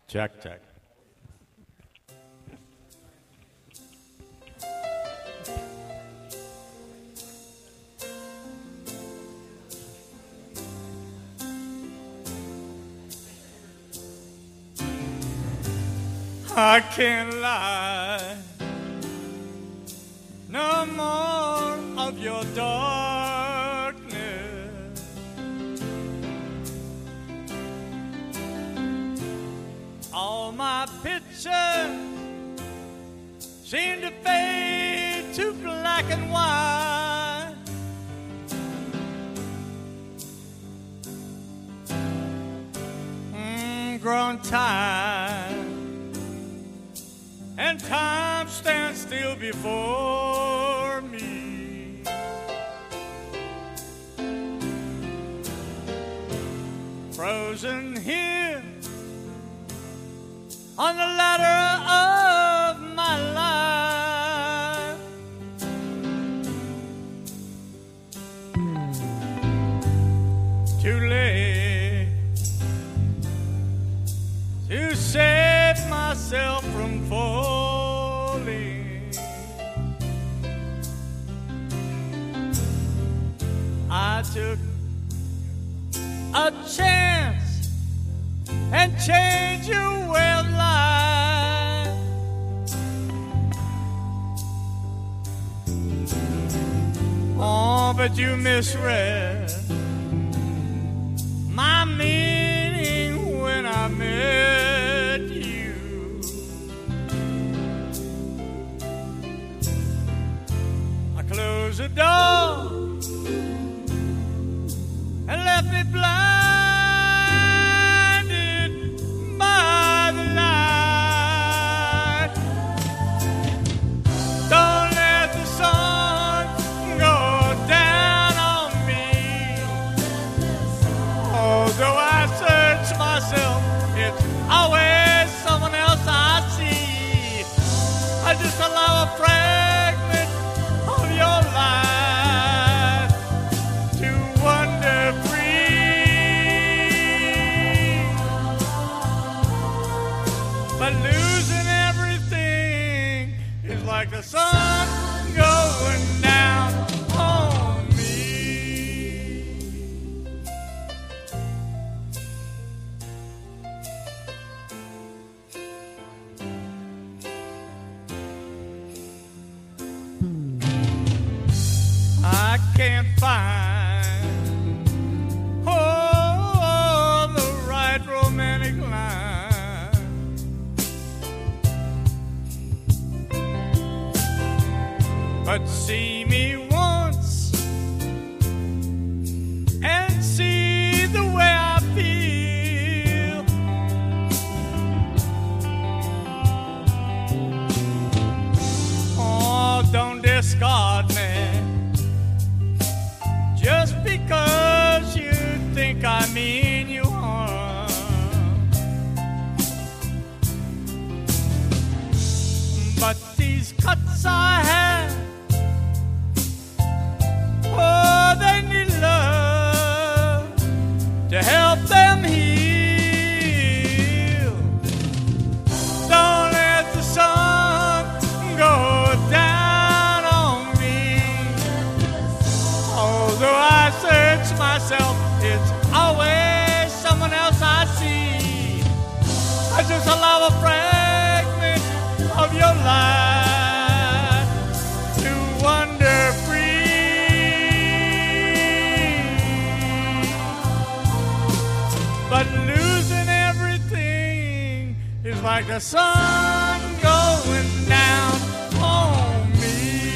Check, check. I can't lie no more of your darkness. All my pictures seem to fade to black and white. Grown tired, and time stands still before me. Frozen here on the ladder of my life. Too late to save myself from falling. I took a chance and changed your way of life. Oh, but you misread my meaning when I met you. I closed the door and left me blinded by the light. Don't let the sun go down on me. Although I search myself, it's always someone else I see. I just allow a fragment of your life to wander free. But losing everything is like the sun going down on me. I can't find the right romantic line. But see me once and see the way I feel. Oh, don't discard me just because you think I mean you harm. But these cuts I have, oh, they need love to help them heal. Don't let the sun go down on me. Although I search myself, it's always someone else I see. I just allow a fragment of your life to wander free. But losing everything is like the sun going down on me.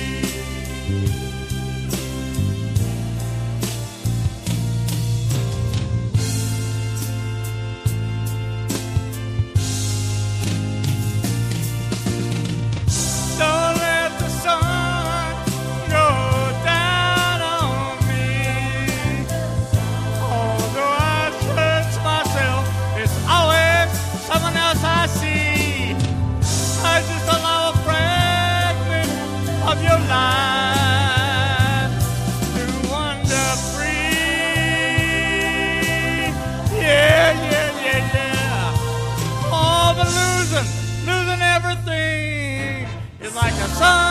Don't let the sun go down on me. Although I search myself, it's always someone else I see. I just allow a She's like a sun